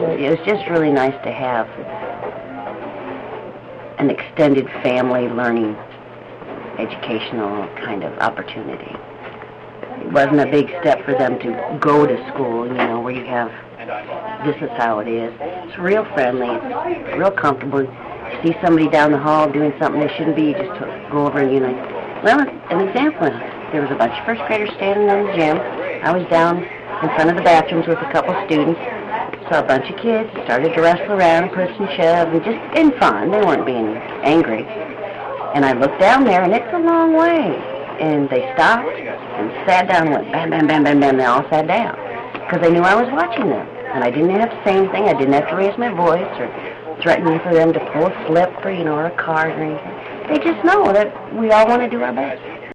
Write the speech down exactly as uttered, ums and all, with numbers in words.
it was just really nice to have an extended family learning educational kind of opportunity. It wasn't a big step for them to go to school, you know, where you have, this is how it is. It's real friendly, it's real comfortable. You see somebody down the hall doing something they shouldn't be, you just go over and, you know. Well, an example, there was a bunch of first graders standing in the gym. I was down in front of the bathrooms with a couple of students. Saw a bunch of kids, started to wrestle around, push and shove, and just in fun. They weren't being angry. And I looked down there, and it's a long way. And they stopped and sat down and went bam, bam, bam, bam, bam. They all sat down because they knew I was watching them. And I didn't have to say anything. I didn't have to raise my voice or threaten for them to pull a slip or, you know, or a card or anything. They just know that we all want to do our best.